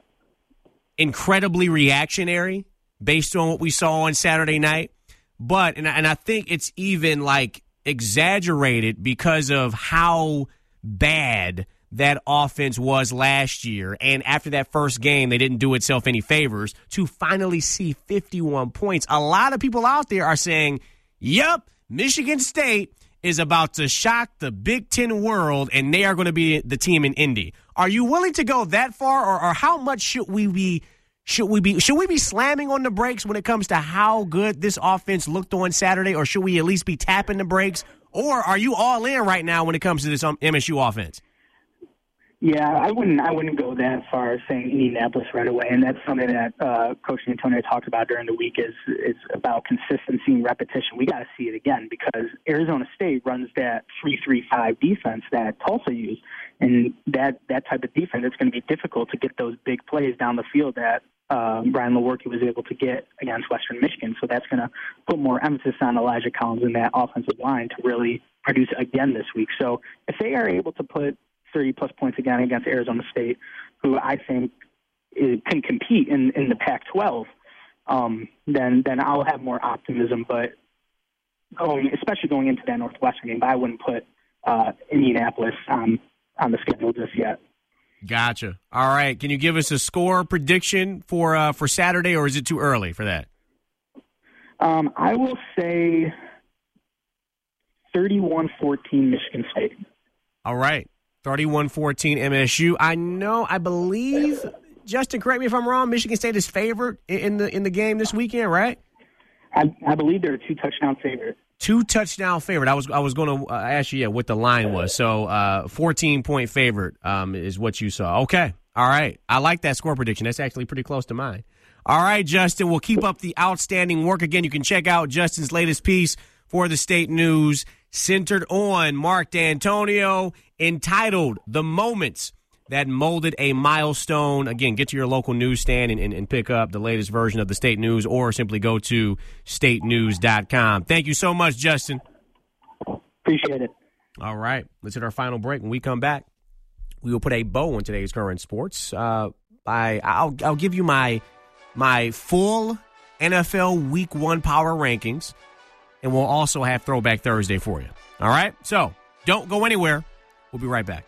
incredibly reactionary based on what we saw on Saturday night. But, and I think it's even like exaggerated because of how bad that offense was last year. And after that first game, they didn't do itself any favors to finally see 51 points. A lot of people out there are saying, yep, Michigan State is about to shock the Big Ten world, and they are going to be the team in Indy. Are you willing to go that far, or how much should we be slamming on the brakes when it comes to how good this offense looked on Saturday, or should we at least be tapping the brakes? Or are you all in right now when it comes to this MSU offense? Yeah, I wouldn't go that far as saying Indianapolis right away, and that's something that Coach Antonio talked about during the week is about consistency and repetition. We got to see it again, because Arizona State runs that 3-3-5 defense that Tulsa used, and that type of defense, it's going to be difficult to get those big plays down the field that Brian Lewerke was able to get against Western Michigan. So that's going to put more emphasis on Elijah Collins and that offensive line to really produce again this week. So if they are able to put 30-plus points again against Arizona State, who I think can compete in the Pac-12, then I'll have more optimism. But especially going into that Northwestern game, I wouldn't put Indianapolis on the schedule just yet. Gotcha. All right. Can you give us a score prediction for Saturday, or is it too early for that? I will say 31-14 Michigan State. All right. 31-14 MSU. I believe, Justin, correct me if I'm wrong, Michigan State is favored in the game this weekend, right? I believe they're a 2-touchdown favorite. 2-touchdown favorite. I was going to ask you what the line was. So 14-point favorite is what you saw. Okay. All right. I like that score prediction. That's actually pretty close to mine. All right, Justin, we'll keep up the outstanding work. Again, you can check out Justin's latest piece for the State News, centered on Mark D'Antonio, entitled The Moments That Molded a Milestone. Again, get to your local newsstand and pick up the latest version of the State News, or simply go to statenews.com. Thank you so much, Justin. Appreciate it. All right, let's hit our final break. When we come back, we will put a bow on today's current sports. I'll give you my full NFL Week 1 power rankings, and we'll also have Throwback Thursday for you. All right? So don't go anywhere. We'll be right back.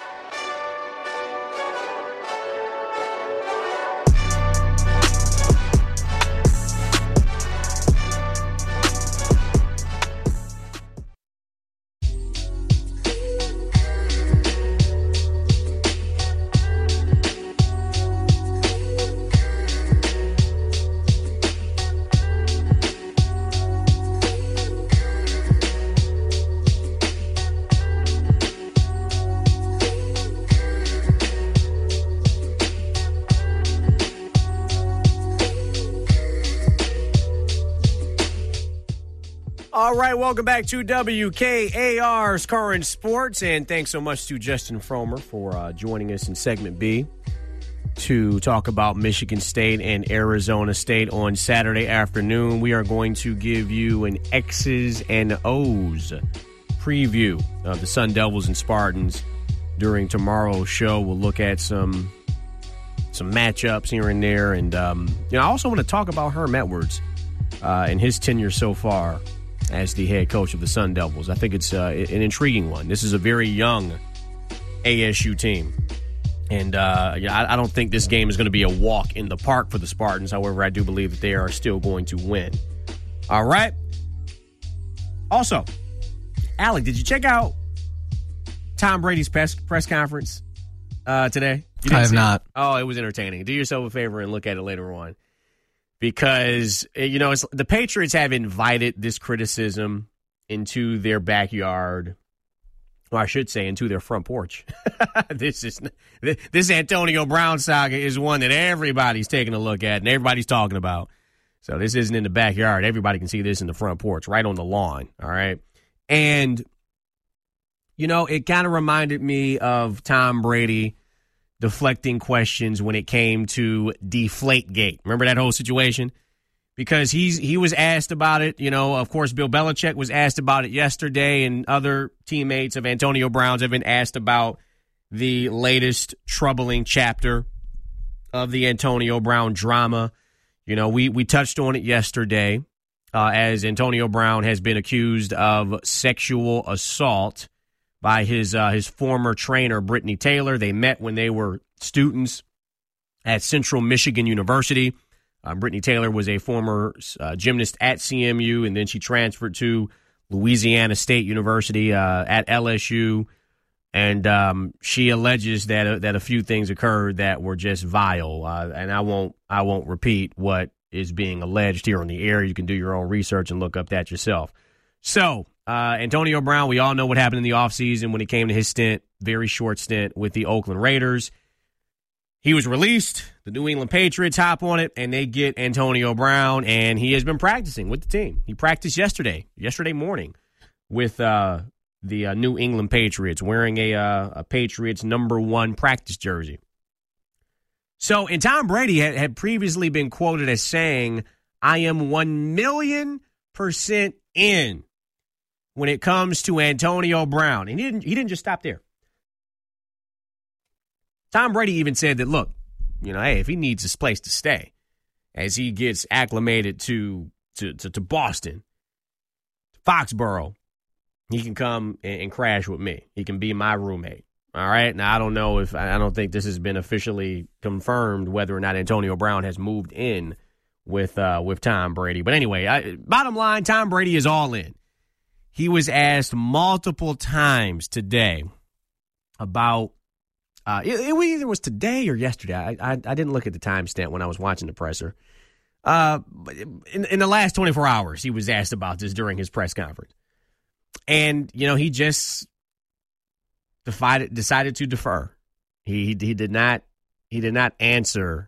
All right, welcome back to WKAR's Current Sports, and thanks so much to Justin Fromer for joining us in segment B to talk about Michigan State and Arizona State on Saturday afternoon. We are going to give you an X's and O's preview of the Sun Devils and Spartans during tomorrow's show. We'll look at some matchups here and there, and I also want to talk about Herm Edwards and his tenure so far as the head coach of the Sun Devils. I think it's an intriguing one. This is a very young ASU team. And I don't think this game is going to be a walk in the park for the Spartans. However, I do believe that they are still going to win. All right. Also, Alec, did you check out Tom Brady's press conference today? I have not. Oh, it was entertaining. Do yourself a favor and look at it later on. Because, the Patriots have invited this criticism into their backyard, or I should say into their front porch. This Antonio Brown saga is one that everybody's taking a look at and everybody's talking about. So this isn't in the backyard. Everybody can see this in the front porch, right on the lawn, all right? And, it kind of reminded me of Tom Brady deflecting questions when it came to Deflategate. Remember that whole situation? Because he was asked about it. Of course, Bill Belichick was asked about it yesterday, and other teammates of Antonio Brown's have been asked about the latest troubling chapter of the Antonio Brown drama. We touched on it yesterday as Antonio Brown has been accused of sexual assault by his former trainer, Brittany Taylor. They met when they were students at Central Michigan University. Brittany Taylor was a former gymnast at CMU, and then she transferred to Louisiana State University at LSU. And she alleges that a few things occurred that were just vile. And I won't repeat what is being alleged here on the air. You can do your own research and look up that yourself. So, Antonio Brown, we all know what happened in the offseason when he came to his stint, very short stint with the Oakland Raiders. He was released. The New England Patriots hop on it, and they get Antonio Brown, and he has been practicing with the team. He practiced yesterday morning with the New England Patriots, wearing a Patriots #1 practice jersey. So, and Tom Brady had previously been quoted as saying, "I am 1,000,000% in when it comes to Antonio Brown." And he didn't just stop there. Tom Brady even said that, look, hey, if he needs this place to stay as he gets acclimated to Boston, Foxborough, he can come and crash with me. He can be my roommate. All right. Now, I don't think this has been officially confirmed whether or not Antonio Brown has moved in with Tom Brady. But anyway, bottom line, Tom Brady is all in. He was asked multiple times today about it either was today or yesterday. I didn't look at the timestamp when I was watching the presser. In the last 24 hours, he was asked about this during his press conference. And, he just decided to defer. He did not answer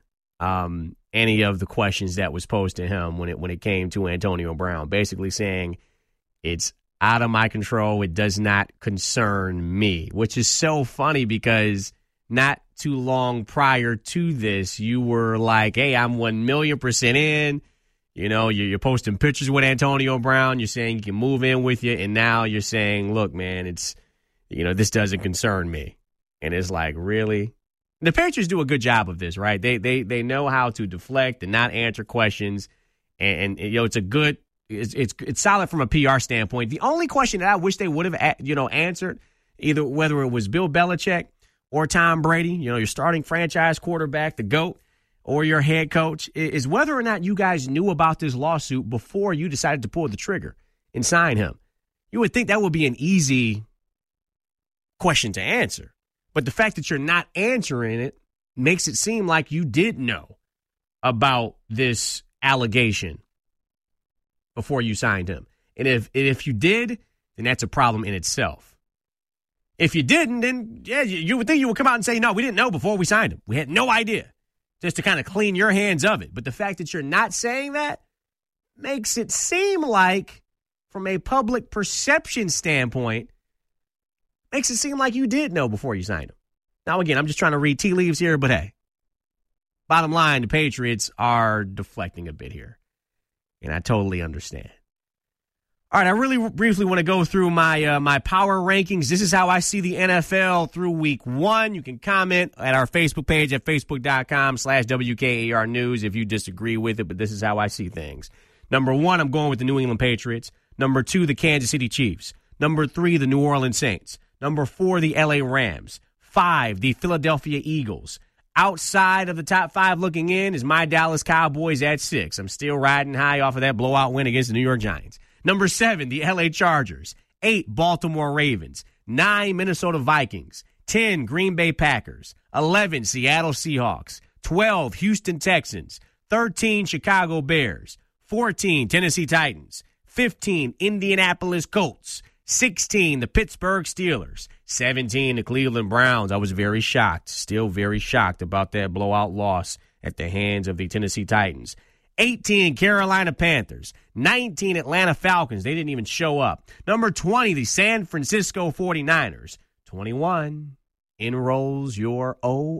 any of the questions that was posed to him when it came to Antonio Brown, basically saying it's out of my control. It does not concern me, which is so funny because not too long prior to this, you were like, hey, I'm 1,000,000% in. You're posting pictures with Antonio Brown. You're saying you can move in with you. And now you're saying, look, man, it's, this doesn't concern me. And it's like, really? The Patriots do a good job of this, right? They know how to deflect and not answer questions. And it's a good, it's solid from a PR standpoint. The only question that I wish they would have, answered, either whether it was Bill Belichick or Tom Brady, your starting franchise quarterback, the GOAT, or your head coach, is whether or not you guys knew about this lawsuit before you decided to pull the trigger and sign him. You would think that would be an easy question to answer. But the fact that you're not answering it makes it seem like you did know about this allegation before you signed him. And if you did, then that's a problem in itself. If you didn't, then yeah, you would think you would come out and say, no, we didn't know before we signed him. We had no idea, just to kind of clean your hands of it. But the fact that you're not saying that makes it seem like, from a public perception standpoint, makes it seem like you did know before you signed him. Now, again, I'm just trying to read tea leaves here, but hey, bottom line, the Patriots are deflecting a bit here. And I totally understand. All right, I really briefly want to go through my power rankings. This is how I see the NFL through week 1. You can comment at our Facebook page at facebook.com/WKAR News if you disagree with it, but this is how I see things. Number 1, I'm going with the New England Patriots. Number 2, the Kansas City Chiefs. Number 3, the New Orleans Saints. Number 4, the LA Rams. 5, the Philadelphia Eagles. Outside of the top 5 looking in is my Dallas Cowboys at 6. I'm still riding high off of that blowout win against the New York Giants. Number 7, the LA Chargers. 8, Baltimore Ravens. 9, Minnesota Vikings. 10, Green Bay Packers. 11, Seattle Seahawks. 12, Houston Texans. 13, Chicago Bears. 14, Tennessee Titans. 15, Indianapolis Colts. 16, the Pittsburgh Steelers. 17, the Cleveland Browns. I was very shocked, still very shocked about that blowout loss at the hands of the Tennessee Titans. 18, Carolina Panthers. 19, Atlanta Falcons. They didn't even show up. Number 20, the San Francisco 49ers. 21, enrolls your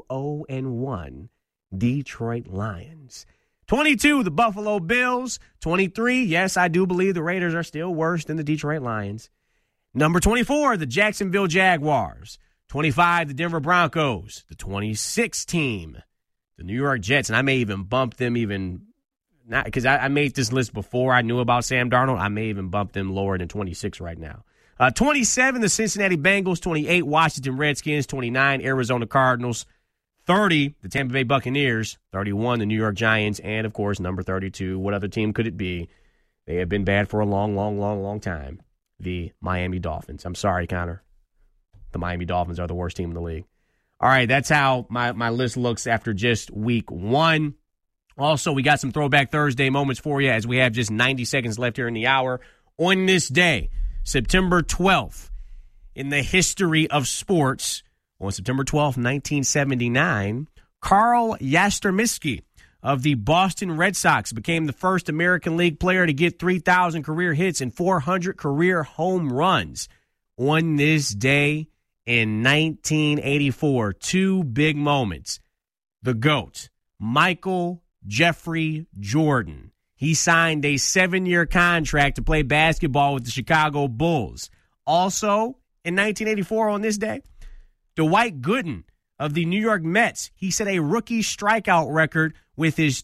0-1 Detroit Lions. 22, the Buffalo Bills. 23, yes, I do believe the Raiders are still worse than the Detroit Lions. Number 24, the Jacksonville Jaguars. 25, the Denver Broncos. The 26 team, the New York Jets. And I may even bump them not because I made this list before I knew about Sam Darnold. I may even bump them lower than 26 right now. 27, the Cincinnati Bengals. 28, Washington Redskins. 29, Arizona Cardinals. 30, the Tampa Bay Buccaneers. 31, the New York Giants. And, of course, number 32, what other team could it be? They have been bad for a long, long, long, long time. The Miami Dolphins. I'm sorry, Connor. The Miami Dolphins are the worst team in the league. All right, that's how my list looks after just week 1. Also, we got some Throwback Thursday moments for you as we have just 90 seconds left here in the hour. On this day, September 12th, in the history of sports, on September 12th, 1979, Carl Yastrzemski of the Boston Red Sox became the first American League player to get 3,000 career hits and 400 career home runs. On this day in 1984, two big moments. The GOAT, Michael Jeffrey Jordan. He signed a 7-year contract to play basketball with the Chicago Bulls. Also, in 1984 on this day, Dwight Gooden of the New York Mets, he set a rookie strikeout record with his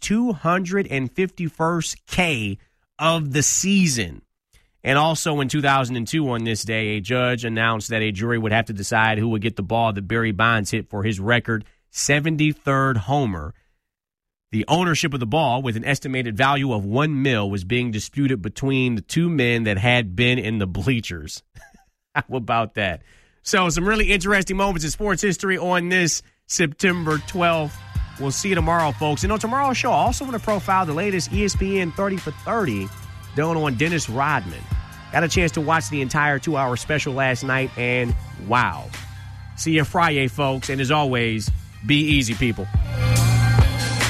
251st K of the season. And also in 2002 on this day, a judge announced that a jury would have to decide who would get the ball that Barry Bonds hit for his record 73rd homer. The ownership of the ball, with an estimated value of $1 million, was being disputed between the two men that had been in the bleachers. How about that? So some really interesting moments in sports history on this September 12th. We'll see you tomorrow, folks. And on tomorrow's show, I also want to profile the latest ESPN 30 for 30 done on Dennis Rodman. Got a chance to watch the entire 2-hour special last night, and wow. See you Friday, folks. And as always, be easy, people.